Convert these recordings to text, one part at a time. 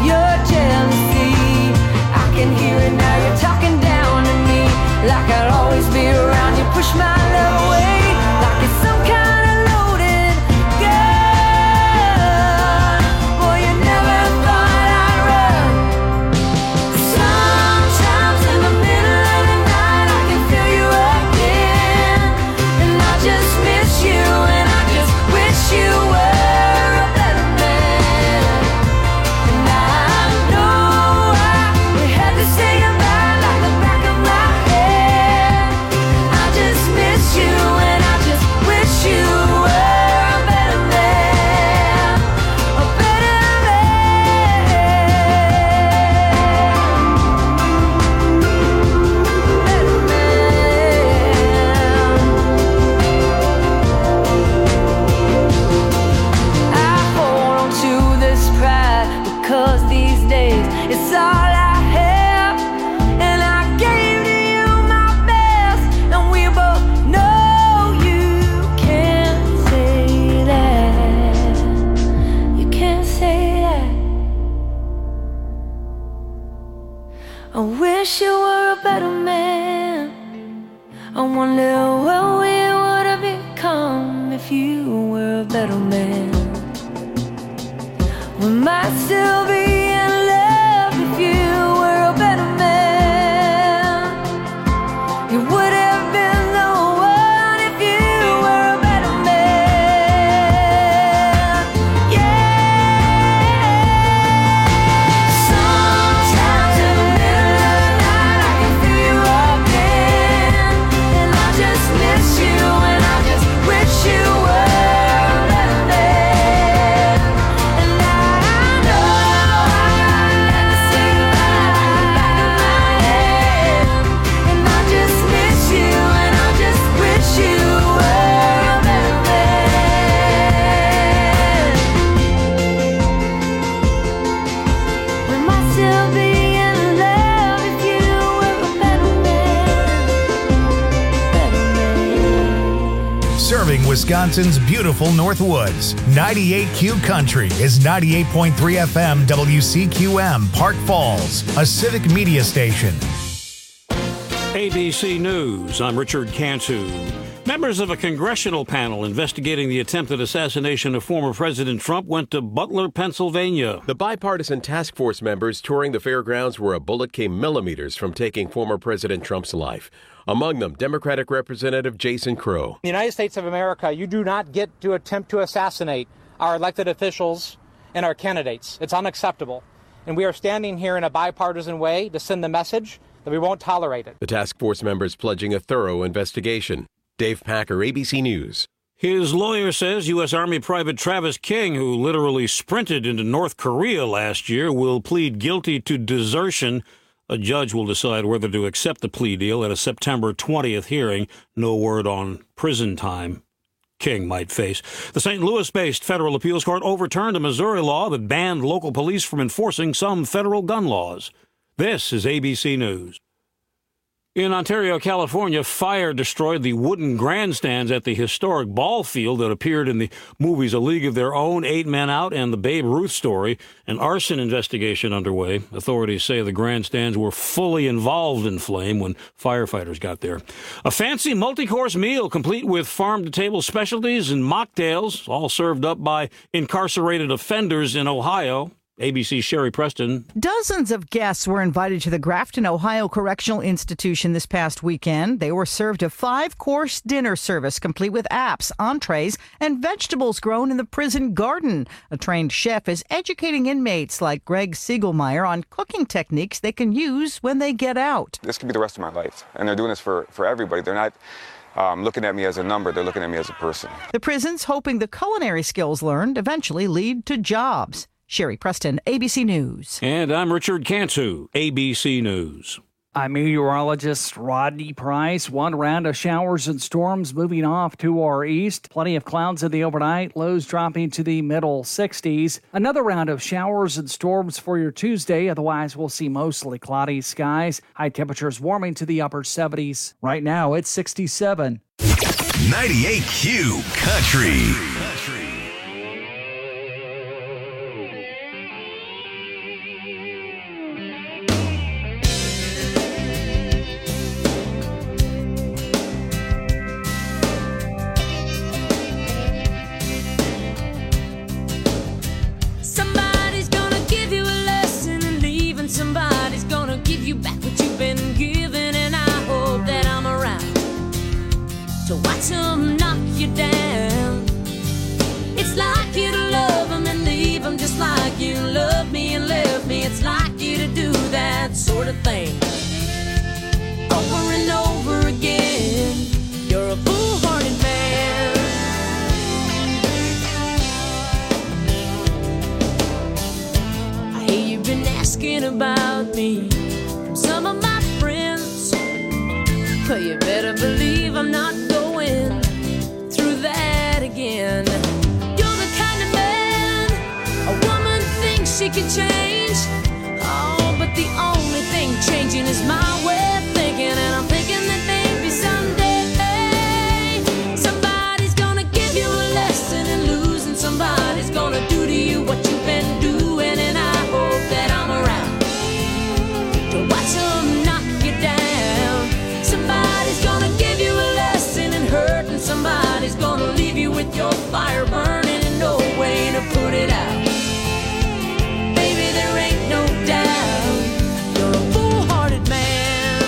your jealousy. I can hear it now, you're talking down to me, like I'll always be around. You push my love away, like it's some kind of loaded gun. Boy, you never thought I'd run. Sometimes in the middle of the night I can feel you again, and I just miss you, and I just wish you were a better man. And I know we had to say goodbye like the back of my head. I just miss you, and I just wish you were a better man, a better I hold on to this pride because these days it's all I have, and I gave to you my best, and we both know you can't say that. You can't say that. I wish you were a better man. I wonder what we would have become if you were a better man. We might still be in love if you were a better man. You would have been the one if you were a better man. Yeah. Sometimes in the middle of the night I can feel you again, and I just miss you, and I just wish you were a better man. And I know I had to say goodbye back of my head, and I just miss you, and I just wish you were a better man. We might still be in love if you were a better man, better man. Serving Wisconsin's beautiful Northwoods, 98Q Country is 98.3 FM WCQM, Park Falls, a civic media station. ABC News, I'm Richard Cantu. Members of a congressional panel investigating the attempted assassination of former President Trump went to Butler, Pennsylvania. The bipartisan task force members touring the fairgrounds where a bullet came millimeters from taking former President Trump's life. Among them, Democratic Representative Jason Crow. In the United States of America, you do not get to attempt to assassinate our elected officials and our candidates. It's unacceptable. And we are standing here in a bipartisan way to send the message that we won't tolerate it. The task force members pledging a thorough investigation. Dave Packer, ABC News. His lawyer says U.S. Army Private Travis King, who literally sprinted into North Korea last year, will plead guilty to desertion. A judge will decide whether to accept the plea deal at a September 20th hearing. No word on prison time King might face. The St. Louis-based federal appeals court overturned a Missouri law that banned local police from enforcing some federal gun laws. This is ABC News. In Ontario, California, fire destroyed the wooden grandstands at the historic ball field that appeared in the movies A League of Their Own, 8 Men Out, and The Babe Ruth Story. An arson investigation underway. Authorities say the grandstands were fully involved in flame when firefighters got there. A fancy multi-course meal complete with farm-to-table specialties and mocktails, all served up by incarcerated offenders in Ohio. ABC's Sherry Preston. Dozens of guests were invited to the Grafton, Ohio Correctional Institution this past weekend. They were served a 5-course dinner service complete with apps, entrees, and vegetables grown in the prison garden. A trained chef is educating inmates like Greg Siegelmeyer on cooking techniques they can use when they get out. This could be the rest of my life, and they're doing this for everybody. They're not looking at me as a number. They're looking at me as a person. The prison's hoping the culinary skills learned eventually lead to jobs. Sherry Preston, ABC News. And I'm Richard Cantu, ABC News. I'm meteorologist Rodney Price. One round of showers and storms moving off to our east. Plenty of clouds in the overnight, lows dropping to the middle 60s. Another round of showers and storms for your Tuesday. Otherwise, we'll see mostly cloudy skies. High temperatures warming to the upper 70s. Right now, it's 67. 98Q Country. asking about me from some of my friends. But you better believe I'm not going through that again. You're the kind of man a woman thinks she can change. Oh, but the only thing changing is my way of thinking. And I'm thinking that maybe someday somebody's gonna give you a lesson in losing. Somebody's gonna do to you what you've been doing. And I hope that I'm around to watch them knock you down. Somebody's gonna give you a lesson in hurt, and somebody's gonna leave you with your fire burning and no way to put it out. Baby, there ain't no doubt you're a foolhardy man.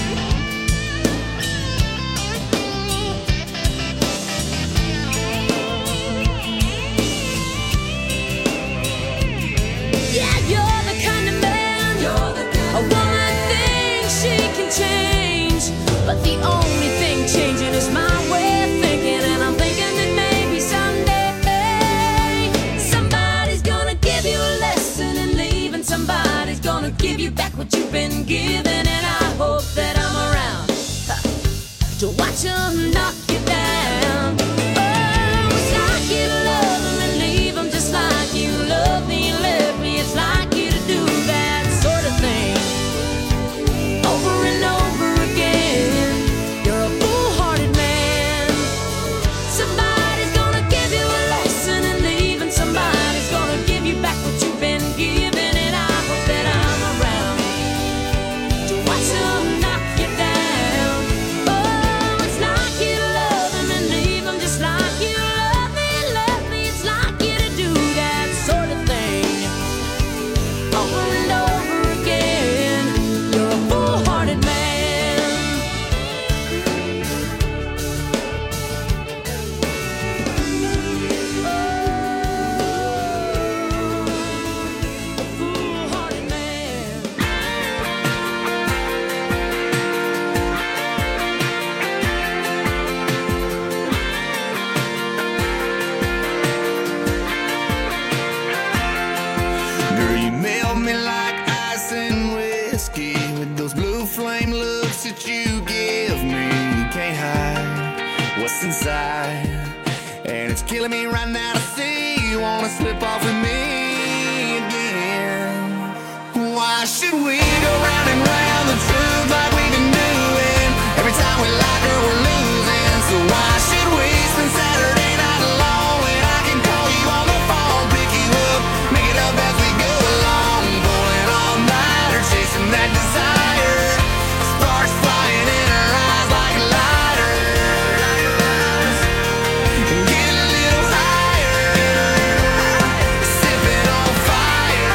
Yeah, you're the kind of man a woman thinks she can change. But the only thing changing is my way of thinking. And I'm thinking that maybe someday somebody's gonna give you a lesson in leaving. Somebody's gonna give you back what you've been given. And I hope that I'm around to watch them knock you down. Oh, it's like you love them and leave them, just like you love me and left me. It's like you to do that sort of thing over and over again. You're a foolhardy man. Somebody's gonna give you a lesson in leaving. Somebody's gonna give you back what you've been given. And I hope that I'm around to watch them knock you down. Oh, it's like you to love them and leave them, just like you love me and left me. It's like you to do that sort of thing over and over again. You're a foolhardy man. A foolhardy man. Girl, you melt me like ice and whiskey with those blue flame looks that you give me. You can't hide what's inside, and it's killing me right now to see you wanna slip off with me again. Why should we go round and round the truth like we've been doing? Every time we like her, we're losing. So why should we spend Saturday night alone when I can call you on the phone, pick you up, make it up as we go along, pulling all nighter, chasing that desire, sparks flying in our eyes like lighters, get a little higher, sipping on fire.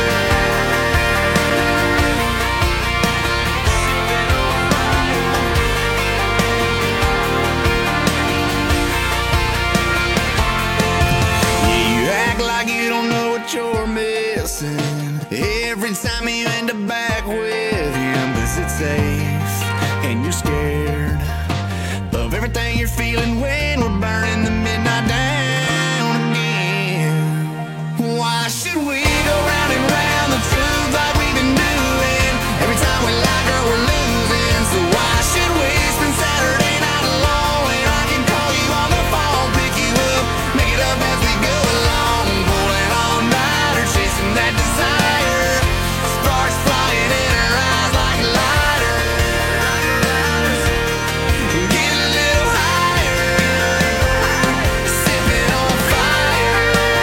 Yeah, you act like you don't know what you're missing every time you end up back with him. 'Cause it's safe and you're scared of everything you're feeling when we're burning the midnight down again. Why should we go round and round the truth like we've been doing? Every time we like her, we're losing. So why should we spend Saturday night alone when I can call you on the phone, pick you up, make it up as we go along, pulling all nighter, chasing that desire, sparks flying in our eyes like lighters, get a little higher, sipping on fire.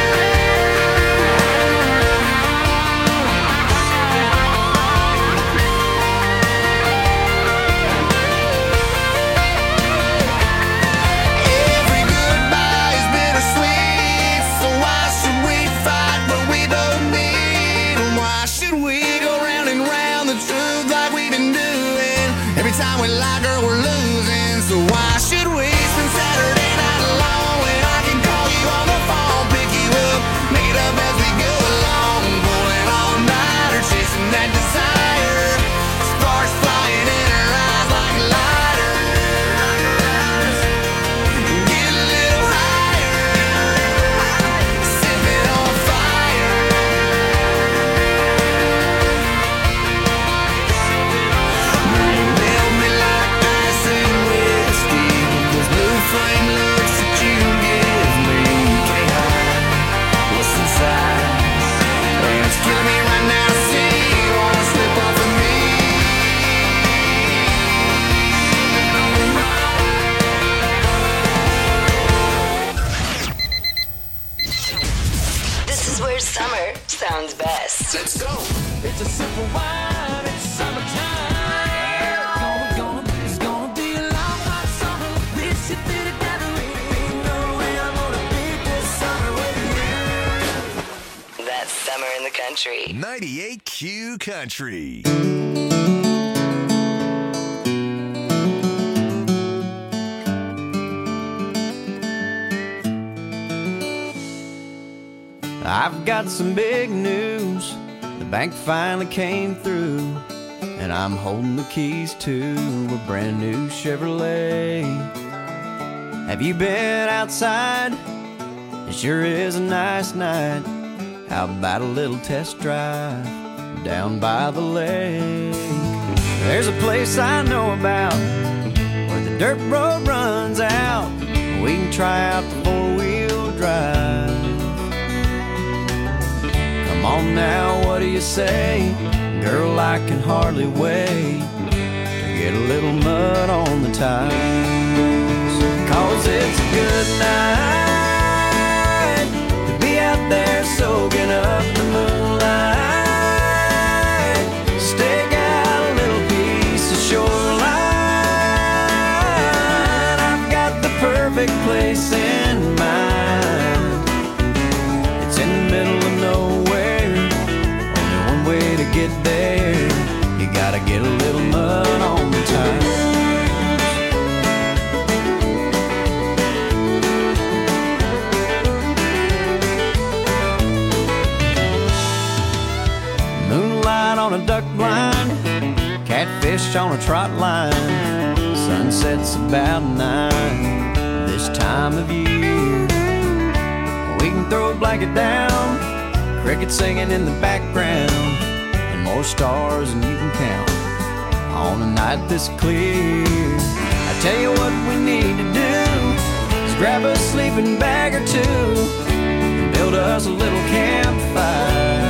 Every goodbye is bittersweet, so why should we fight what we both need? And why should we go round and round the truth like we've been doing? Every time we like her, we're losing. So why should we spend Saturday night alone when I can call you on the phone, pick you up, make it up as we go along, pulling all nighter, chasing that desire, sparks flying in our eyes like lighters, get a little higher, sipping on fire. It's a sip of wine, it's summertime. It's gonna be a long hot summer. This shit fit together. Ain't no way I'm gonna beat this summer with you. That's Summer in the Country. 98Q Country. I've got some big news. The bank finally came through, and I'm holding the keys to a brand new Chevrolet. Have you been outside? It sure is a nice night. How about a little test drive down by the lake? There's a place I know about where the dirt road runs out. We can try out the four-wheel drive. Come on now, what do you say? Girl, I can hardly wait to get a little mud on the tires. 'Cause it's a good night to be out there soaking up the moonlight. Stake out a little piece of shoreline. I've got the perfect place in mind. It's in the middle of nowhere. Only one way to get there. You gotta get a little mud on the tires. Moonlight on a duck blind, catfish on a trot line. Sunset's about 9 this time of year. We can throw a blanket down, crickets singing in the background, and more stars than you can count on a night this clear. I tell you what we need to do is grab a sleeping bag or two and build us a little campfire.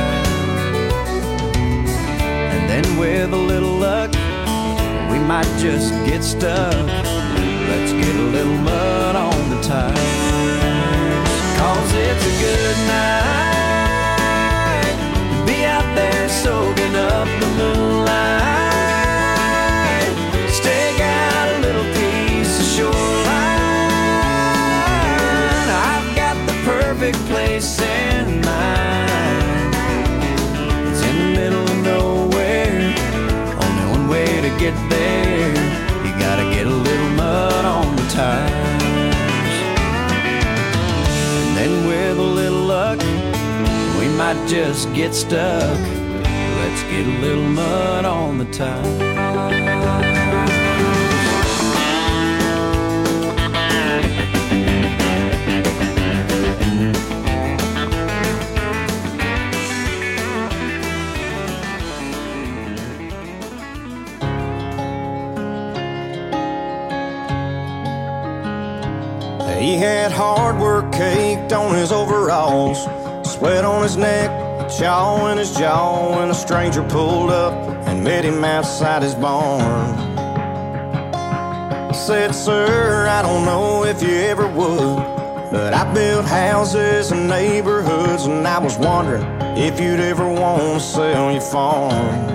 And then with a little luck, we might just get stuck. Let's get a little mud on the tires. 'Cause it's a good night to be out there soaking up the moonlight. Stake out a little piece of shoreline. I've got the perfect place in mind. It's in the middle of nowhere. Only one way to get there. You gotta get a little mud on the tires. And then with a little luck, we might just get stuck. Let's get a little mud on the tires. He had hard work caked on his overalls, sweat on his neck, chaw in his jaw, when a stranger pulled up and met him outside his barn. Said, "Sir, I don't know if you ever would, but I built houses and neighborhoods, and I was wondering if you'd ever want to sell your farm."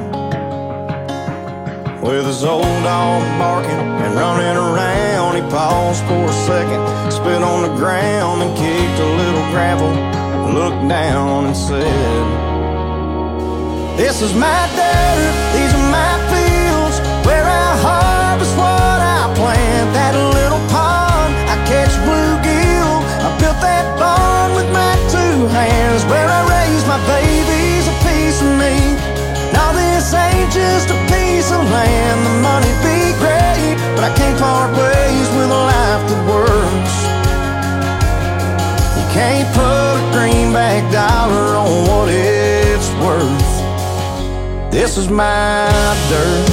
With his old dog barking and running around, he paused for a second, spit on the ground and kicked a little gravel, looked down and said, "This is my dirt, these are my fields, where I harvest what I plant. That little pond, I catch bluegill, I built that barn with my 2 hands, where I raise my babies, a piece of me. Now this ain't just a piece of land, the money'd be great, but I can't part ways with a life that works. You can't put a greenback dollar on what it's worth. This is my dirt."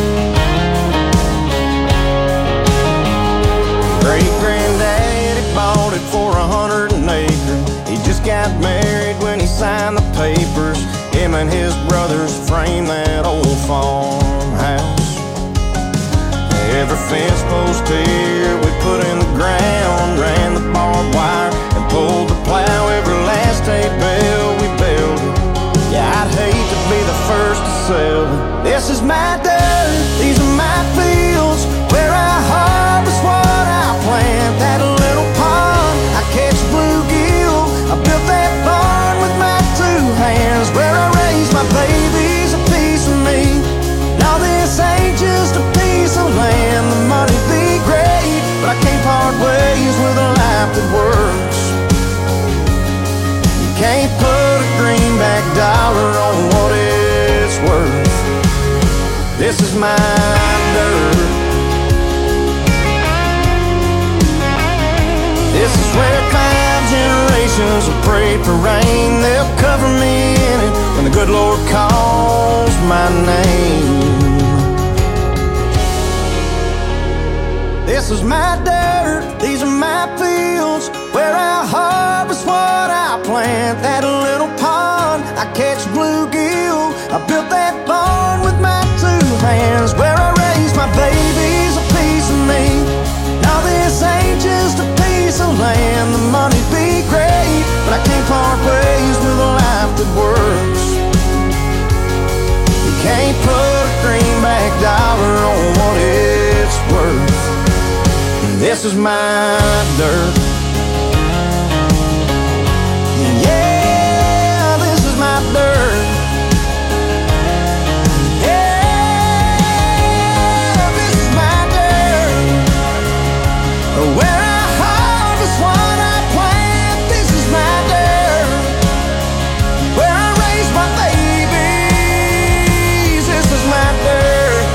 Great-granddaddy bought it for 100 an acre. He just got married when he signed the papers. Him and his brothers framed that old farmhouse. Every fence post here we put in the ground, ran the barbed wire and pulled the plow. Every last hay bale we built it. Yeah, I'd hate to myself. This is my dirt, these are my fields, where I harvest what I plant. That little pond, I catch bluegill. I built that barn with my 2 hands, where I raise my babies, a piece of me. Now this ain't just a piece of land. The money be great, but I can't part ways with a life that works. You can't put a greenback dollar on what it's worth. This is my dirt. This is where 5 generations have prayed for rain. They'll cover me in it when the good Lord calls my name. This is my dirt, these are my fields, where I harvest what I plant. That little pond, I catch bluegill. I built that barn with my 2 hands, where I raise my babies, a piece of me. Now this ain't just a piece of land. The money be great, but I can't part ways with a life that works. You can't put a greenback dollar on what it's worth. This is my dirt. Yeah, this is my dirt. Yeah, this is my dirt. Where I harvest what I plant. This is my dirt. Where I raise my babies. This is my dirt.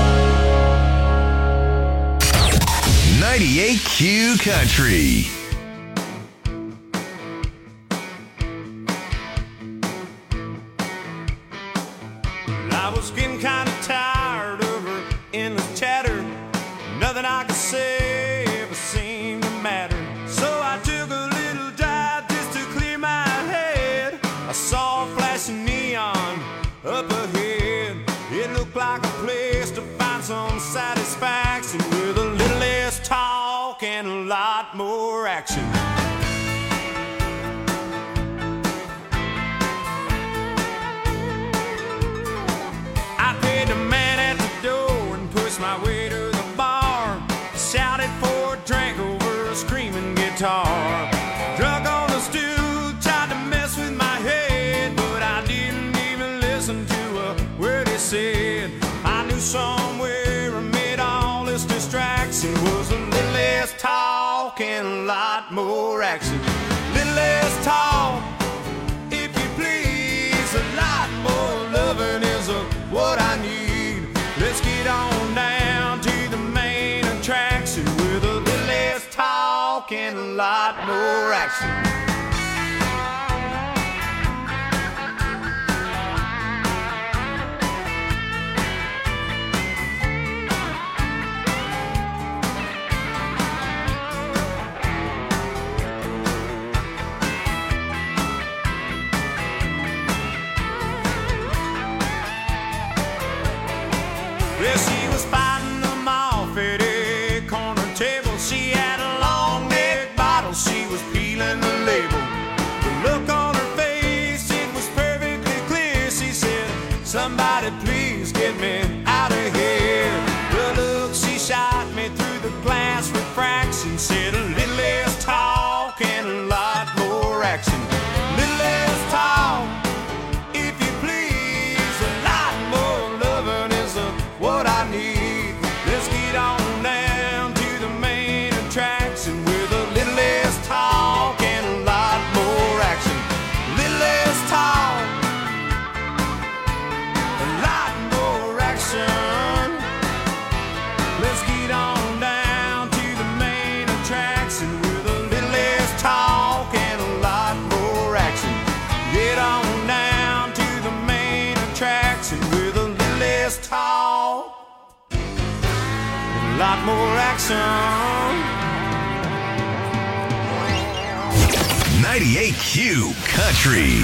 98Q Country. I was getting kind of tired of her endless chatter. Nothing I could say ever seemed to matter. So I took a little dive just to clear my head. I saw a flashing neon up ahead. It looked like a place to find some satisfaction, with a little less talk and a lot more action. I paid the man at the door and pushed my way to the bar. Shouted for a drink over a screaming guitar. Drunk on the stool, tried to mess with my head, but I didn't even listen to a word he said. I knew somewhere amid all this distraction was a little less talk and a lot more action. Little less talk, if you please, a lot more loving is what I need. Let's get on down to the main attraction, with a little less talk and a lot more action. Well, she was fighting them off at a corner table. She had a long neck bottle, she was peeling the label. The look on her face, it was perfectly clear. She said, somebody please get me out of here. The look she shot me through the glass refraction said, a little less talk and a lot more action. Little less talk, if you please, a lot more loving is what I need. Let's get on down to the main attraction, with a little less talk and a lot more action. Little less talk, a lot more action. Let's get on down to the main attraction, with a little less talk and a lot more action. Get on down to the main attraction, with a little less talk, a lot more action. 98Q Country.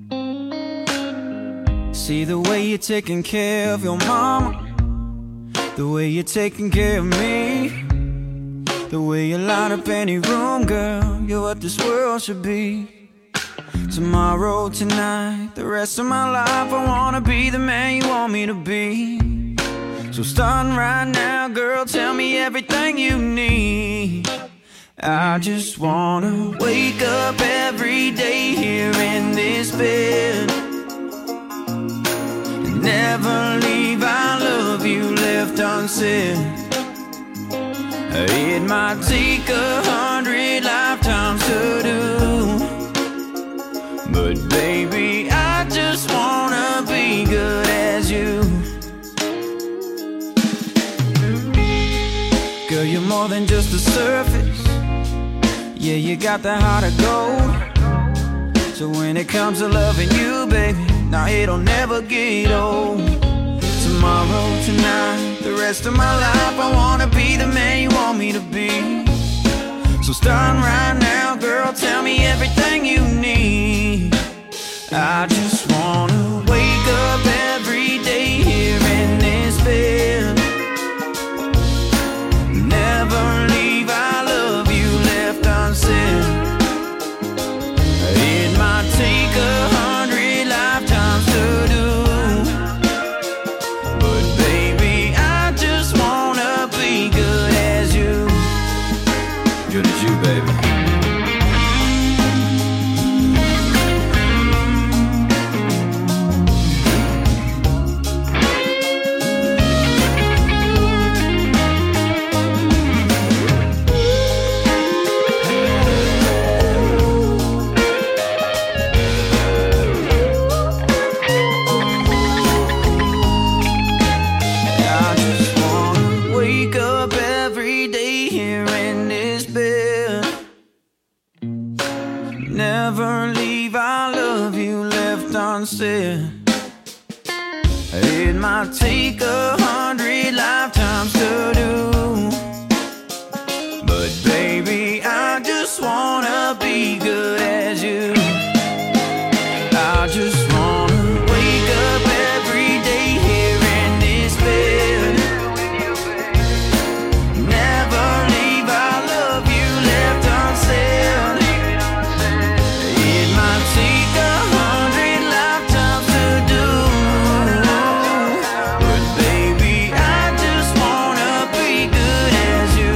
See the way you're taking care of your mama, The way you're taking care of me, the way you light up any room, girl, you're what this world should be. Tomorrow, tonight, the rest of my life, I wanna be the man you want me to be. So starting right now, girl, tell me everything you need. I just wanna wake up every day here in this bed and never leave I love you left unsaid. It might take 100 lifetimes to do, but baby, I just wanna be good as you. Girl, you're more than just the surface. Yeah, you got the heart of gold. So when it comes to loving you, baby, now it'll never get old. Tomorrow, tonight, the rest of my life, I wanna be the man you want me to be. So starting right now, girl, tell me everything you need. I just wanna wake up every day here in this bed, never leave I love you left unsaid. It might take 100 lifetimes to do, but baby, I just wanna be good as you. Good as you, baby. Never leave I love you left unsaid. It might take 100 lifetimes to do, but baby, I just wanna be good as you. I just wanna wake up every day here in this bed, never leave I love you left unsaid. It might take 100 lifetimes to do, but baby, I just wanna be good as you.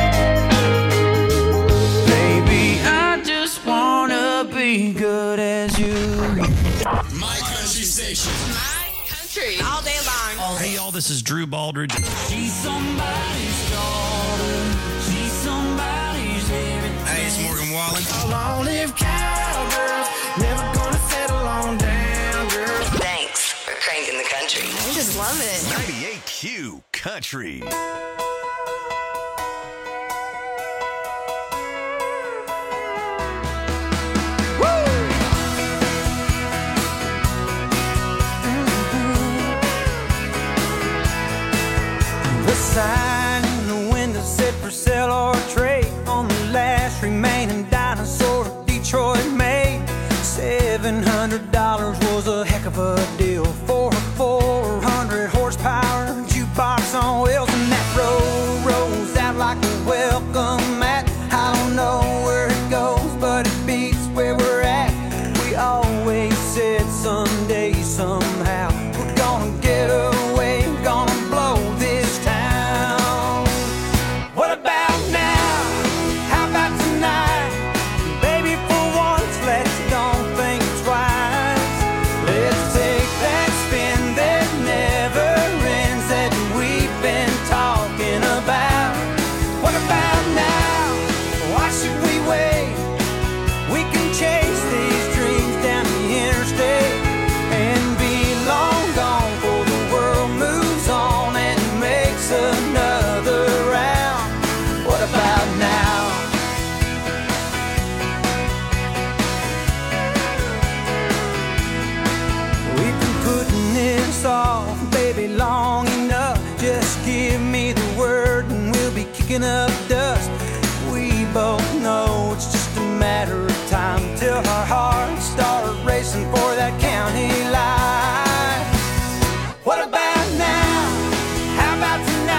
Baby, I just wanna be good as you. My country station. My country. All day long. Hey, y'all, this is Drew Baldridge. She's somebody's daughter. She's somebody's everything. Hey, it's Morgan Wallen. Long-lived cowgirls, never gonna settle on down, girl. Thanks for cranking the country. I'm just loving it. 98Q Country. The sign in the window said for sale or trade on the last remaining dinosaur Detroit made. $700 was a heck of a deal for a 400 horsepower jukebox on wheels, and that road rolls out like a welcome mat. I don't know where it goes, but it beats where we're at. We always said someday, somehow, we're gonna get away, gonna blow this town. What about now? How about tonight? Baby, for once, let's don't think twice. Let's take that spin that never ends that we've been talking about. What about now? Why should we wait? We can chase these dreams down the interstate and be long gone before the world moves on and makes another round. What about now? We've been putting this off, baby, long enough. Just give me the word and we'll be kicking up dust. We both know it's just a matter of time till our hearts start racing for that county line. What about now? How about tonight?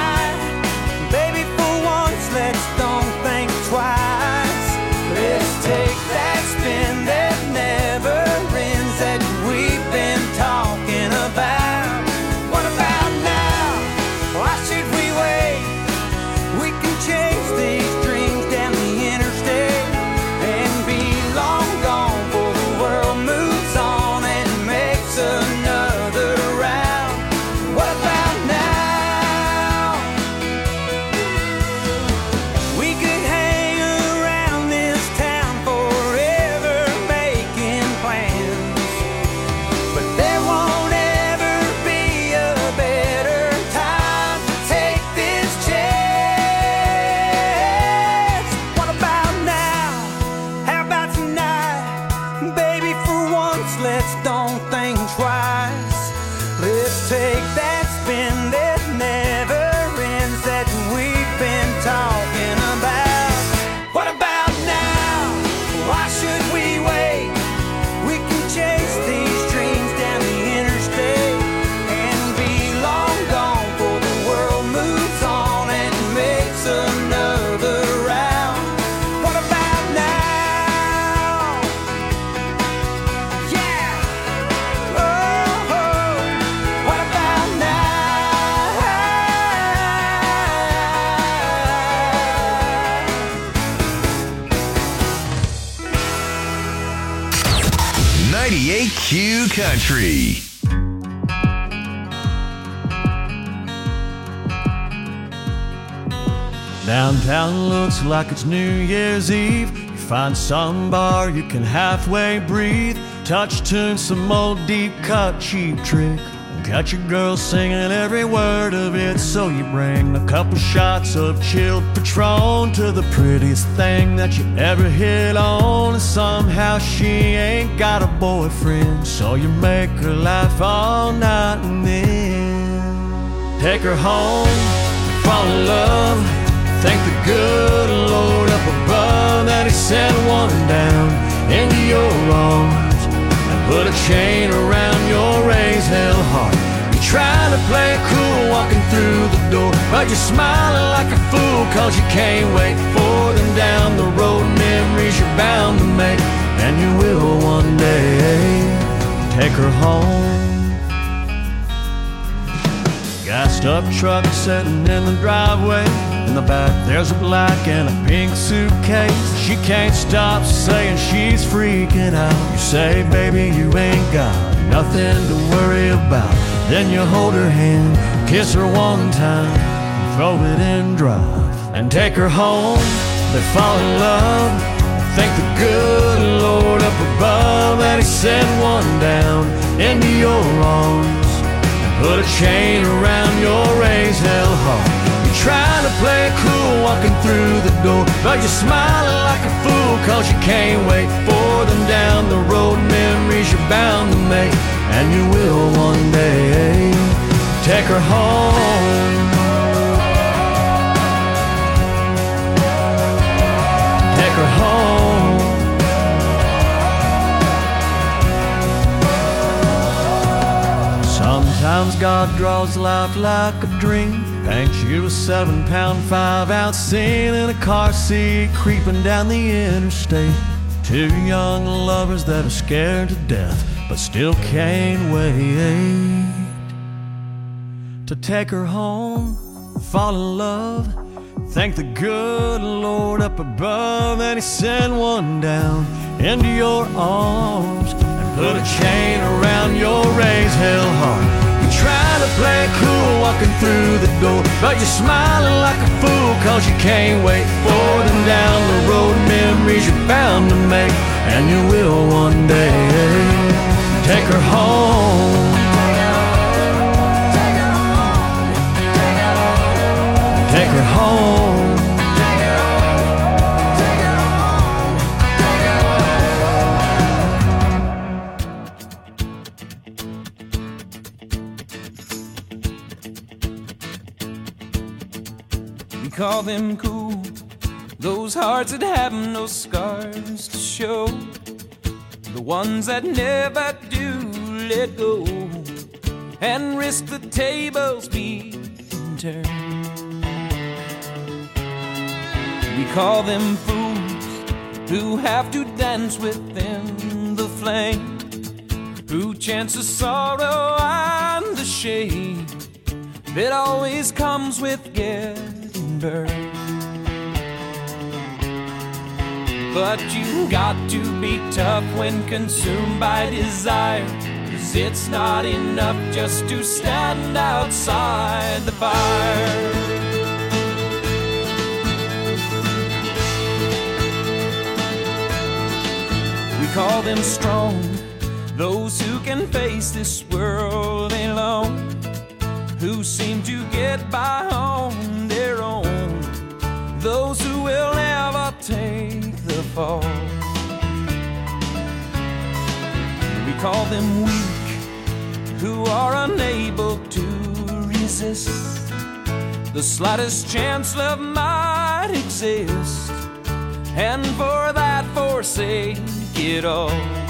Q Country. Downtown looks like it's New Year's Eve. You find some bar you can halfway breathe. Touch tune, some old deep cut cheap trick. Got your girl singing every word of it. So you bring a couple shots of chilled Patron to the prettiest thing that you ever hit on. And somehow she ain't got a boyfriend, so you make her laugh all night and then take her home, fall in love. Thank the good Lord up above that He sent one down into your arms and put a chain around your raised hell heart. You're trying to play it cool walking through the door, but you're smiling like a fool cause you can't wait for them down the road. Memories you're bound to make, and you will one day take her home. Gassed up truck sitting in the driveway. In the back there's a black and a pink suitcase. She can't stop saying she's freaking out. You say, baby, you ain't got nothing to worry about. Then you hold her hand, kiss her one time, throw it in drive, and take her home. They fall in love. Thank the good Lord up above that He sent one down into your arms and put a chain around your raised hell heart. Trying to play it cool walking through the door, but you're smiling like a fool cause you can't wait for them down the road. Memories you're bound to make, and you will one day take her home. Take her home. Sometimes God draws life like a dream. Paints you a 7-pound 5-ounce scene in a car seat creeping down the interstate. Two young lovers that are scared to death but still can't wait to take her home, fall in love. Thank the good Lord up above that He sent one down into your arms and put a chain around your raised hell heart. Trying to play it cool walking through the door, but you're smiling like a fool cause you can't wait for them down the road. Memories you're bound to make, and you will one day take her home. Take her home. Call them cool, those hearts that have no scars to show, the ones that never do let go and risk the tables being turned. We call them fools who have to dance within the flame, who chance the sorrow and the shame that always comes with getting burned. But you got to be tough when consumed by desire, 'cause it's not enough just to stand outside the fire. We call them strong, those who can face this world alone, who seem to get by on their own, those who will never take the fall. We call them weak, who are unable to resist the slightest chance love might exist, and for that forsake it all.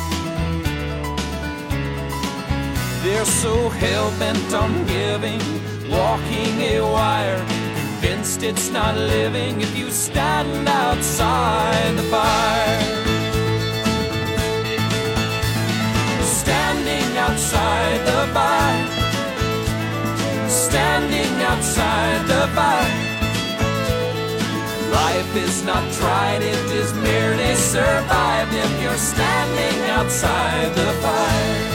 They're so hell-bent on giving, walking a wire, convinced it's not living if you stand outside the fire. Standing outside the fire, standing outside the fire, Life is not tried, it is merely survived if you're standing outside the fire.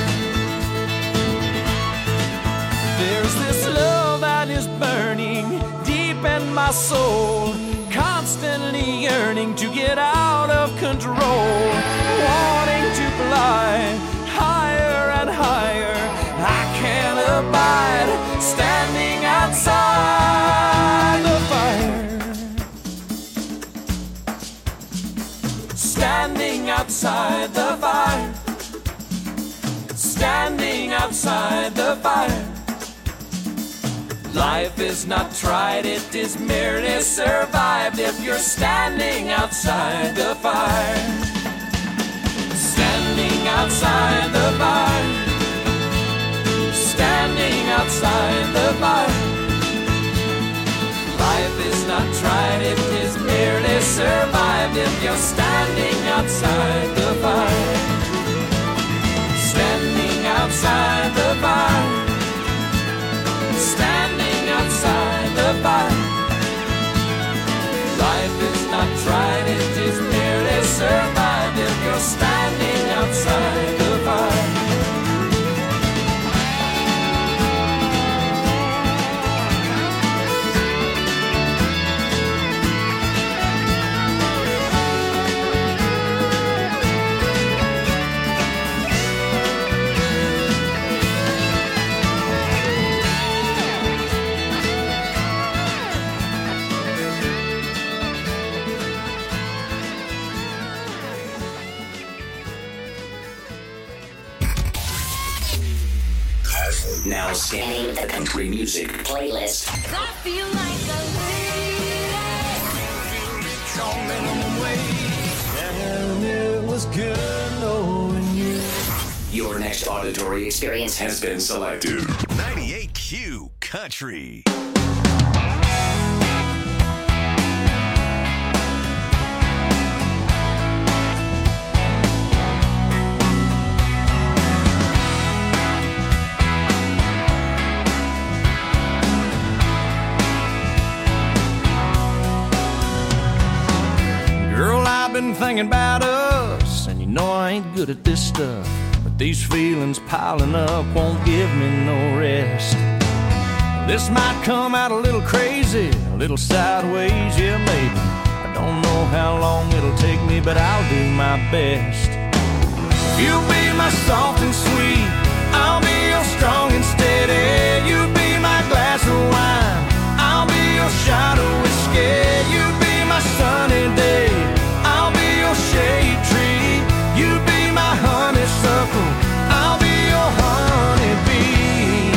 There's this love that is burning deep in my soul, constantly yearning to get out of control, wanting to fly higher and higher. I can't abide standing outside the fire. Standing outside the fire. Standing outside the fire. Life is not tried, it is merely survived if you're standing outside the fire. Standing outside the fire. Standing outside the fire. Life is not tried, it is merely survived if you're standing outside the fire. Standing outside the fire. Standing outside the fire. Life is not tried, it is merely survived if you're standing outside the fire. Now scanning the country music playlist. I feel like a And it was good knowing you. Your next auditory experience has been selected. 98Q Country. Been thinking about us, and you know I ain't good at this stuff, but these feelings piling up won't give me no rest. This might come out a little crazy, a little sideways, yeah maybe. I don't know how long it'll take me, but I'll do my best. You'll be my soft and sweet, I'll be your strong and steady. You'll be my glass of wine, I'll be your shot of whiskey. You'll be my sunny day, shade tree. You be my honeysuckle, I'll be your honeybee.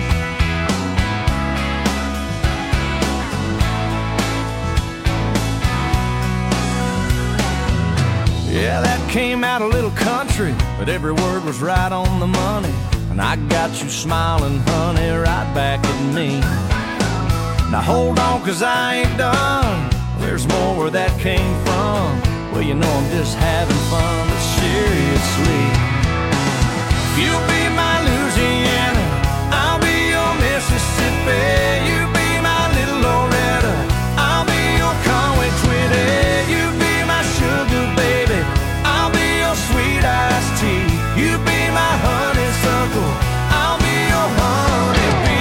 Yeah, that came out a little country, but every word was right on the money. And I got you smiling, honey, right back at me. Now hold on, 'cause I ain't done. There's more where that came from. Well, you know I'm just having fun, but seriously. You'll be my Louisiana, I'll be your Mississippi. You be my little Loretta, I'll be your Conway Twitty. You be my sugar baby, I'll be your sweet iced tea. You be my honeysuckle, I'll be your honeybee.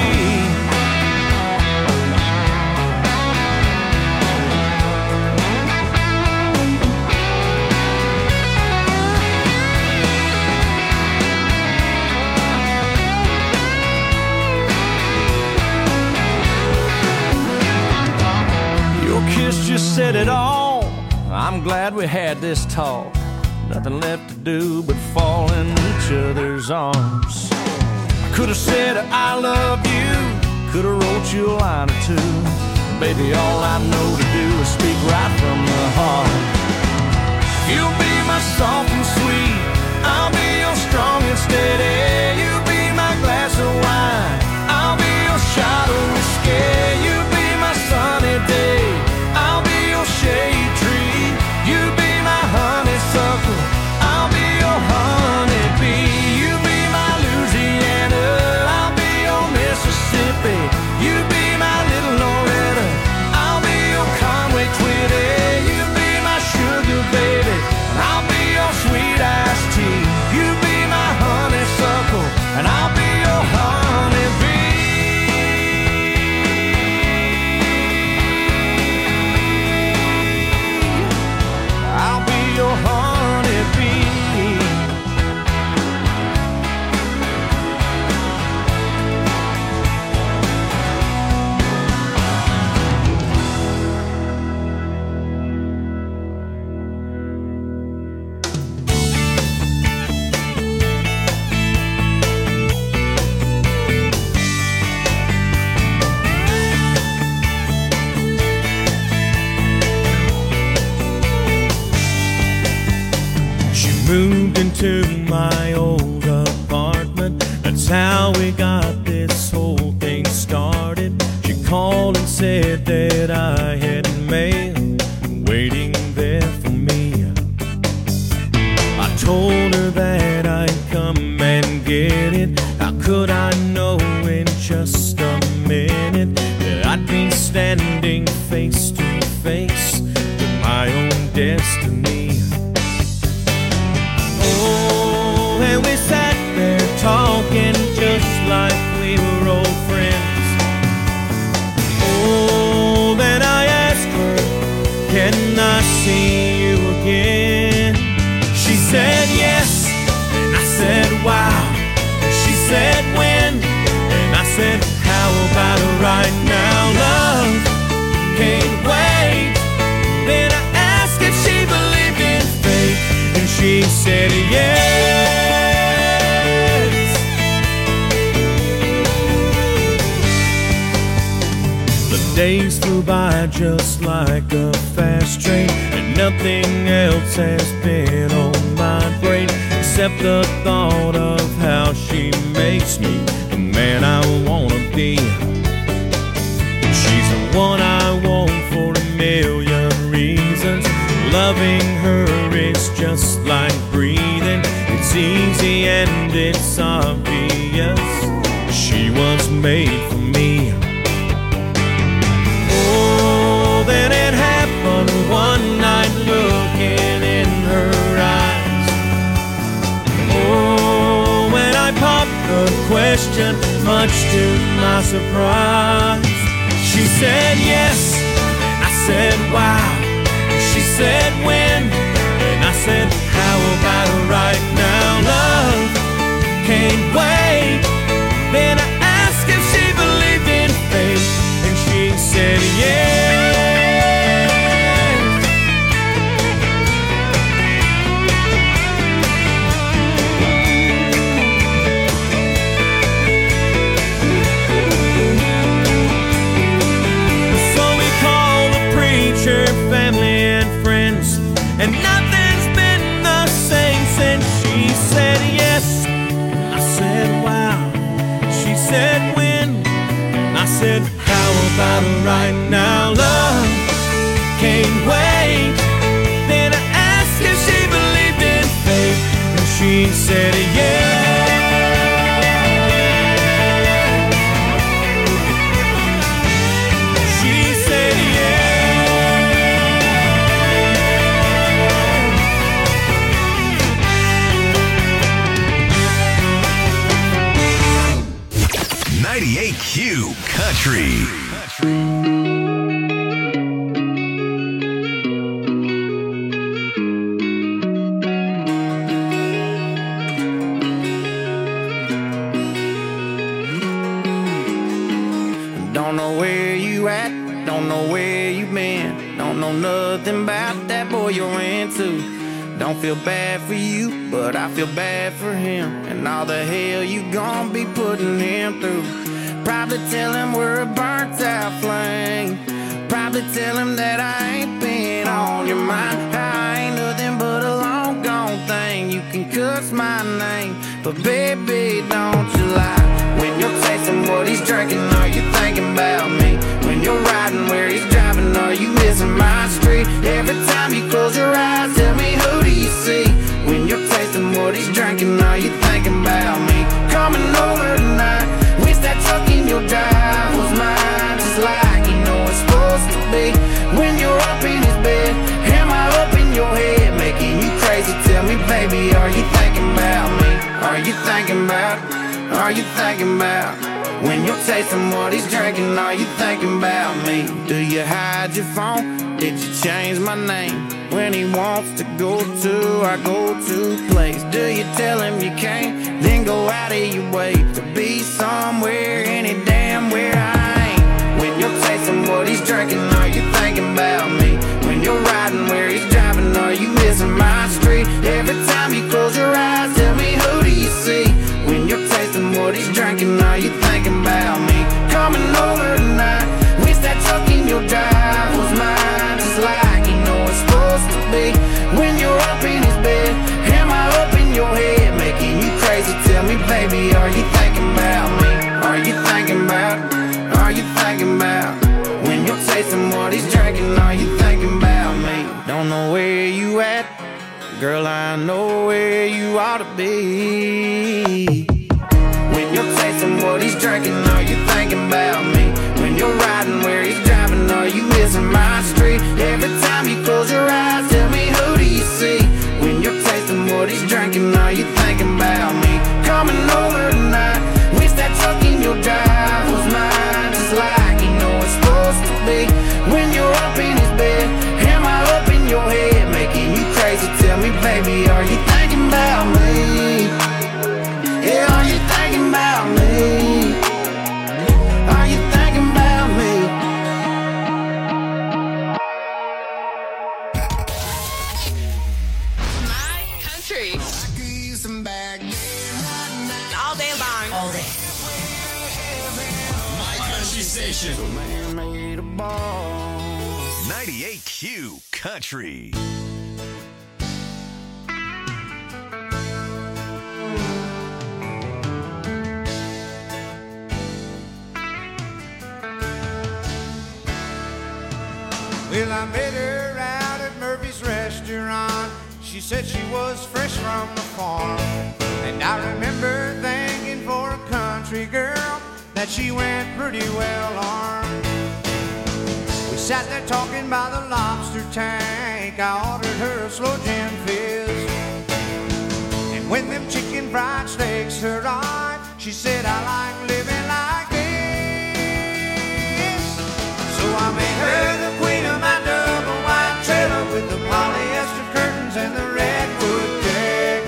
Kiss just said it all. I'm glad we had this talk. Nothing left to do but fall in each other's arms. I could have said I love you, could have wrote you a line or two. Baby, all I know to do is speak right from the heart. You'll be my soft and sweet, I'll be your strong and steady. You be my glass of wine, I'll be your shot of whiskey. You be my sunny day, I'll be your shade tree. You be my honeysuckle, I'll be your honeybee. You be my Louisiana, I'll be your Mississippi. You be my little Loretta, I'll be your Conway Twitty. moved into my old apartment. That's how we got this whole thing started. She called and said that I had mail waiting there for me. I told her that I'd come and get it. How could I know in just a minute that I'd be standing face to face with my own destiny? Oh, and we sat there talking just like we were old friends. Oh, then I asked her, can I see you again? She said yes, and I said wow. And she said when, and I said how about right now? Love can't wait. Then I asked if she believed in fate, and she said yes. The days flew by just like a fast train, and nothing else has been on my brain except the thought of how she makes me the man I wanna be. She's the one I want for a million reasons. Loving her is just like breathing. It's easy and it's obvious. She was made for me. Oh, then it happened one night looking in her eyes. Oh, when I popped the question, much to my surprise, she said yes, and I said wow. She said when, and I said how about right now? Love can't wait. Then I asked if she believed in fate, and she said yes. So we called the preacher, family and friends, and nothing's been the same since she said yes. I said wow. She said when, I said how about right now? Love can't wait. Then I asked if she believed in fate, and she said yes. She said yes. 98Q Country. Don't know where you at, don't know where you been, don't know nothing about that boy you're into. Don't feel bad for you, but I feel bad for him, and all the hell you gon' be putting him through. Probably tell him we're a burnt out flame. Probably tell him that I ain't been on your mind. I ain't nothing but a long gone thing. You can cuss my name, but baby, don't you lie. When you're tasting what he's drinking, are you thinking about me? When you're riding where he's driving, are you missing my street? Every time you close your eyes, tell me who do you see? When you're tasting what he's drinking, are you thinking about me? Coming over tonight, wish that truck in your drive was mine, just like you know it's supposed to be. When you're up in his bed, am I up in your head, making you crazy? Tell me, baby, are you thinking about me? Are you thinking about? Are you thinking about? When you're tasting what he's drinking, are you thinking about me? Do you hide your phone? Did you change my name? When he wants to go to our go-to place, do you tell him you can't, then go out of your way to be somewhere, any damn where I ain't? When you're tasting what he's drinking, are you thinking about me? When you're riding where he's driving, are you missing my street? Every time you close your eyes, tell me who do you see? When you're tasting what he's drinking, are you thinking about me? Coming over tonight, wish that truck in your drive was mine, just like you know it's supposed to be. When you're up in his bed, am I don't know where you at. Girl, I know where you ought to be. When you're tasting what he's drinking, are you thinking about me? When you're riding where he's driving, are you missing my street? Every time you close your eyes, tell me, who do you see? When you're tasting what he's drinking, are you thinking about me? Coming over tonight, wish that truck in your drive was mine, just like you know it's supposed to be. When you're up in his bed, am I up in your head, making you crazy? Tell me, baby, are you thinking about me? Yeah, are you thinking about me? Are you thinking about me? My country. All day long. All day. My country station. Man made a ball. 98Q Country. Well, I met her out at Murphy's restaurant. She said she was fresh from the farm. And I remember thinking, for a country girl, that she went pretty well armed. We sat there talking by the lobster tank. I ordered her a slow gin fizz. And when them chicken fried steaks arrived, she said, I like living like this. So I made her the queen of my double wide trailer with the polyester curtains and the redwood deck.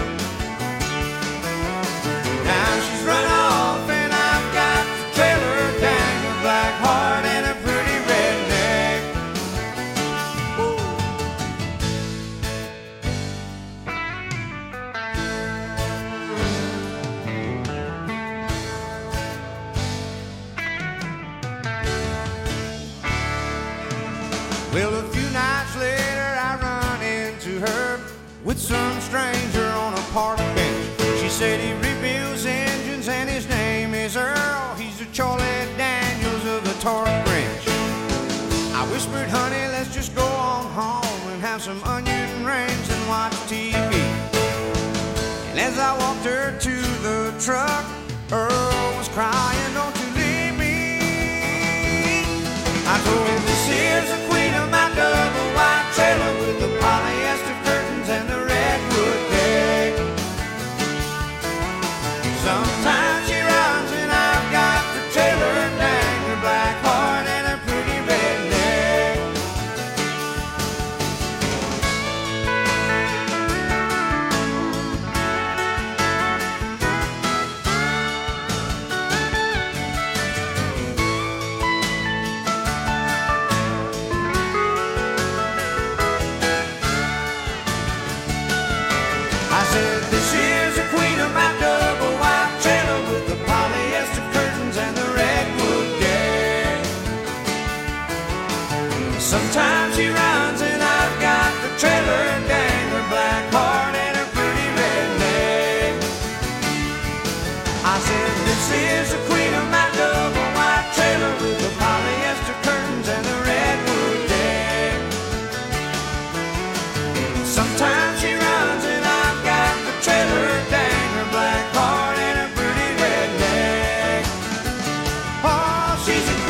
Now she's run off and I've got the trailer dang, a black heart and a pretty redneck. Well, a few nights later I run into her with some stranger on a park bench. She said he rebuilds engines and his name is Earl. He's the Charlie Daniels of the torque wrench. I whispered, honey, let's just go on home and have some onion rings and watch TV. And as I walked her to the truck, Earl was crying, don't you leave me. I told him, this is the queen of my double wide trailer with the polyester curtains and the redwood deck. Sometimes she runs and I've got the trailer dang, her black heart and her pretty redneck. I said, this is the queen of my double wide trailer with the polyester curtains and the redwood deck. Sometimes she runs and I've got the trailer dang, her black heart and her pretty redneck. I said, this is the queen of my double wide trailer with the polyester curtains and the redwood deck. Sometimes she runs and I've got the trailer dang, her black heart and her pretty redneck. Oh, she's a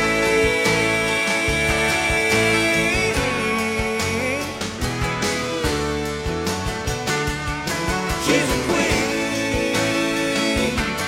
queen. She's a queen.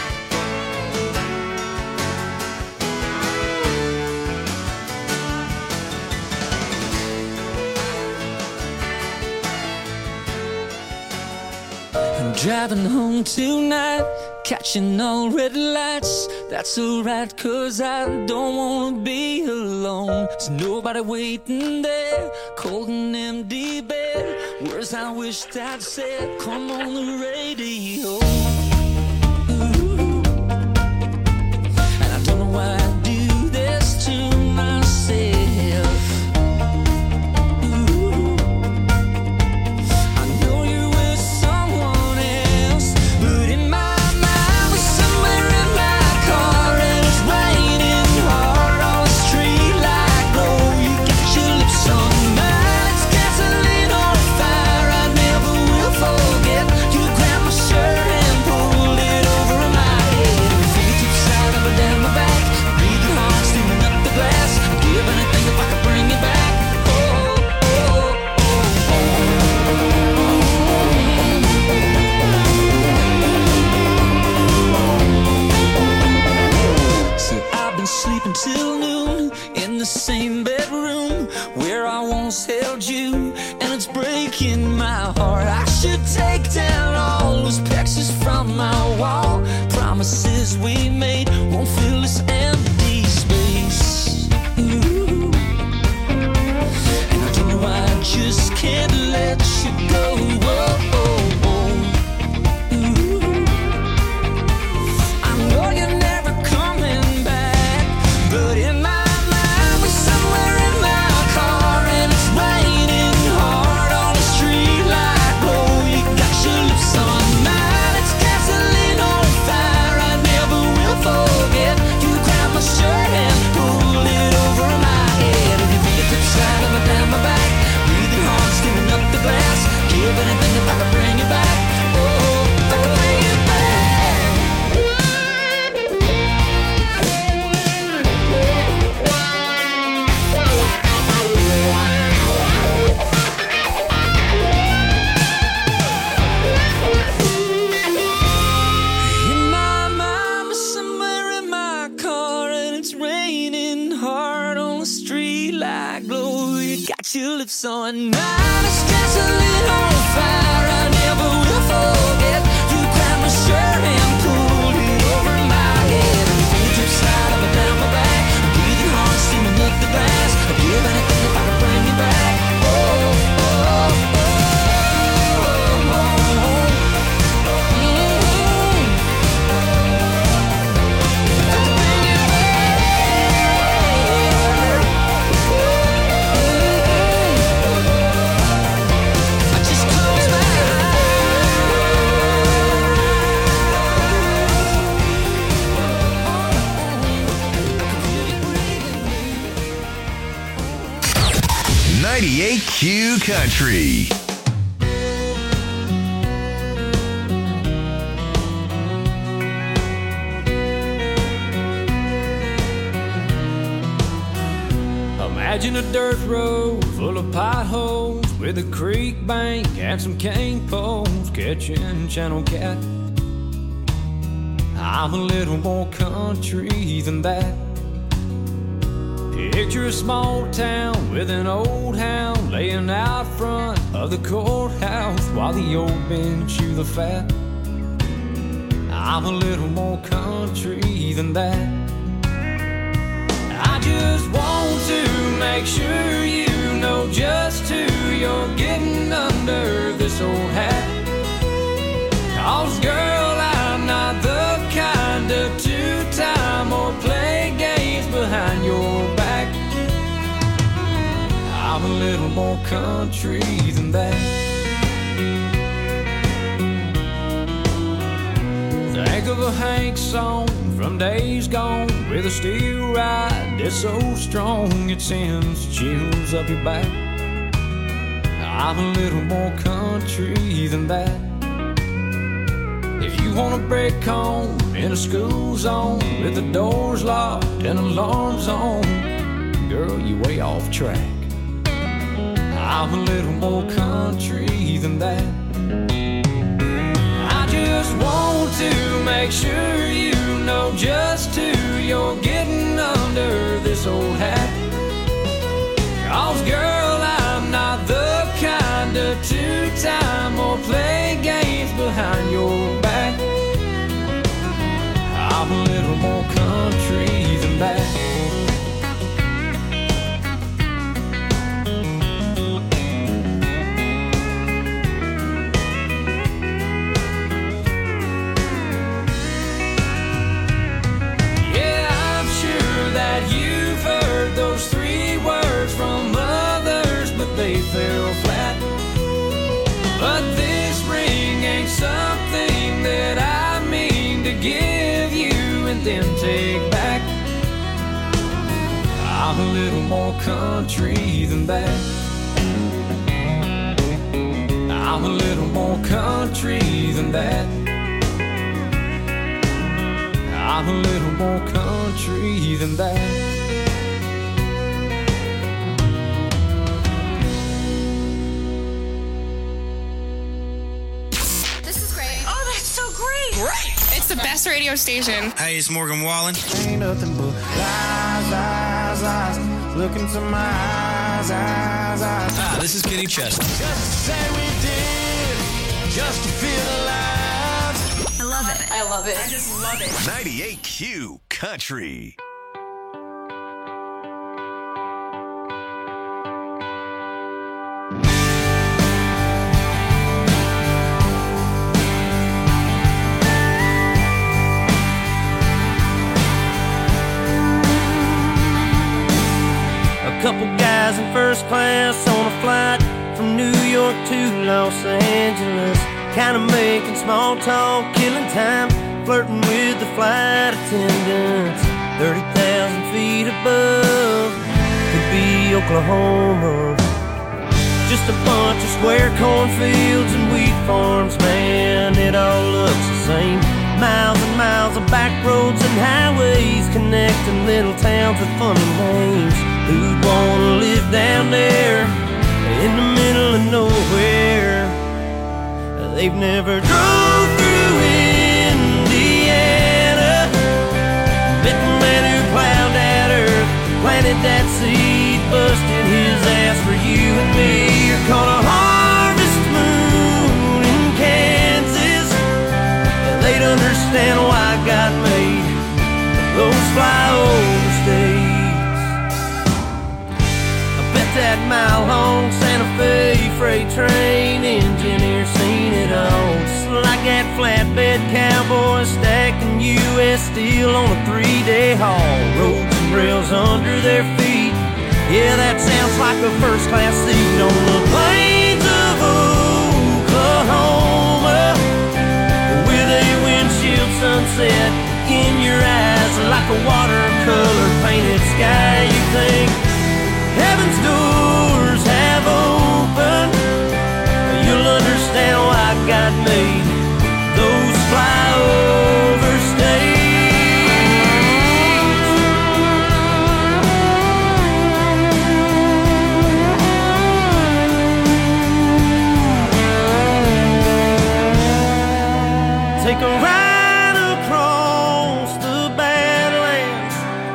I'm driving home tonight, catching all red lights. That's alright, cause I don't wanna be alone. There's nobody waiting there, cold and empty bed. Words I wished I'd said, come on the radio. Ooh. And I don't know why I do this to myself. Gasoline where I once held you, and it's breaking my heart. I should take down all those pictures from my wall. Promises we made won't fill this empty space. Ooh. And I don't know why I just can't let you go. Whoa. Your lips on mine, it's gasoline on fire. I never will forget. You grabbed my shirt and pulled it over my head. And you drip slide up and down my back. I'm breathing hard, steaming up the glass. I'd give anything if I could bring you back. Oh, oh, oh, oh, oh, oh. Q Country. Imagine a dirt road full of potholes with a creek bank and some cane poles catching channel cat. I'm a little more country than that. Picture a small town with an old hound laying out front of the courthouse while the old men chew the fat. I'm a little more country than that. I just want to make sure you know just who you're getting under this old hat. 'Cause girl, I'm not the kind of two-time or play games behind your back. I'm a little more country than that. Think of a Hank song from days gone with a steel ride that's so strong it sends chills up your back. I'm a little more country than that. If you wanna break home in a school zone with the doors locked and alarms on, girl, you way off track. I'm a little more country than that. I just want to make sure you know just who you're getting under this old hat. 'Cause girl, I'm not the kind of two-time or play games behind your back. I'm a little more country than that. They fell flat, but this ring ain't something that I mean to give you and then take back. I'm a little more country than that. I'm a little more country than that. I'm a little more country than that. It's the best radio station. Hey, it's Morgan Wallen. Ain't nothing but lies, lies, lies. Look into my eyes, eyes, eyes, eyes. Ah, this is Kenny Chesney. Just to say we did, just to feel alive. I love it. I love it. I just love it. 98Q Country. A couple guys in first class on a flight from New York to Los Angeles, kinda making small talk, killing time, flirting with the flight attendants. 30,000 feet above, could be Oklahoma. Just a bunch of square cornfields and wheat farms, man, it all looks the same. Miles and miles of back roads and highways connecting little towns with funny names. Who'd wanna live down there in the middle of nowhere? They've never drove through Indiana, met the man who plowed that earth, planted that seed, busted his ass for you and me. You're gonna harvest moon in Kansas. They'd understand why God made those flyover states. That mile-long Santa Fe freight train engineer seen it all. Just like that flatbed cowboy stacking U.S. steel on a 3-day haul. Roads and rails under their feet. Yeah, that sounds like a first-class seat on the plains of Oklahoma, with a windshield sunset in your eyes like a watercolor painted sky. You think heaven's doors have opened, you'll understand why God made those flyover states. Take a ride across the Badlands,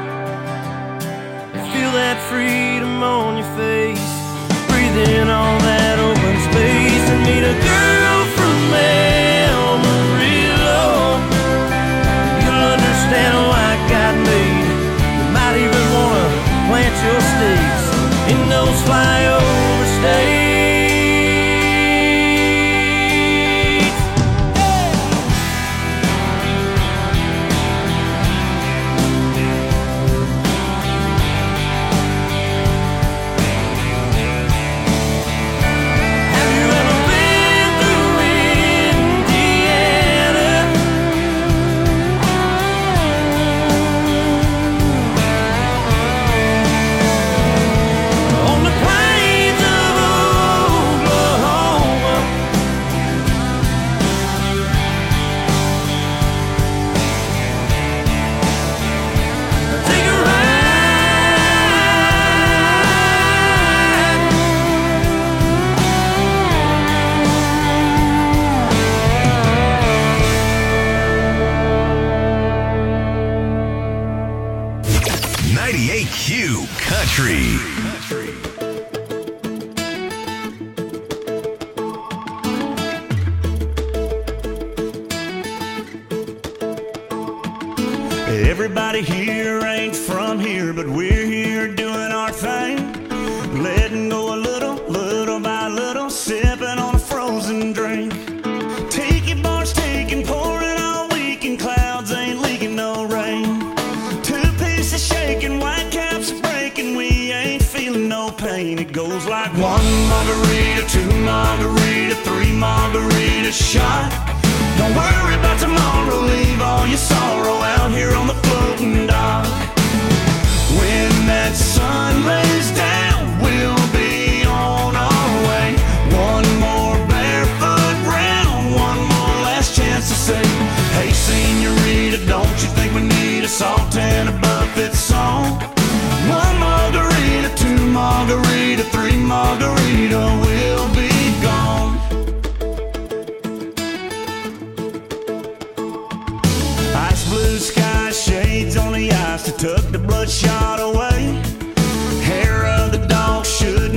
feel that freedom on your face, breathe in all that open space, and meet a girl from Amarillo. You'll understand why God made. You might even wanna plant your stakes in those flyover states. Everybody here ain't from here, but we're here doing our thing. Letting go a little, little by little, sipping on a frozen drink. Tiki bars taking, pouring all weekend, clouds ain't leaking no rain. Two pieces shaking, white caps breaking, we ain't feeling no pain. It goes like one margarita, two margarita, three margarita shot. Don't worry about tomorrow, leave all your sorrow out here on the floating dock. When that sun lays down, we'll be on our way. One more barefoot round, one more last chance to say, hey senorita, don't you think we need a salt and a buffet song? One margarita, two margarita, three margarita, we'll be gone. Ice blue sky, shades on the ice to tuck the bloodshot away. Hair of the dog should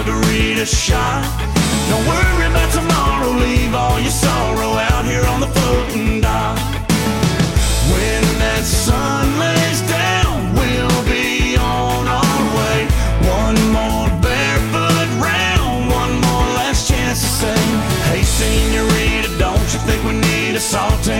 margarita shot. Don't worry about tomorrow, leave all your sorrow out here on the floating dock. When that sun lays down, we'll be on our way. One more barefoot round, one more last chance to say, hey senorita, don't you think we need a saltine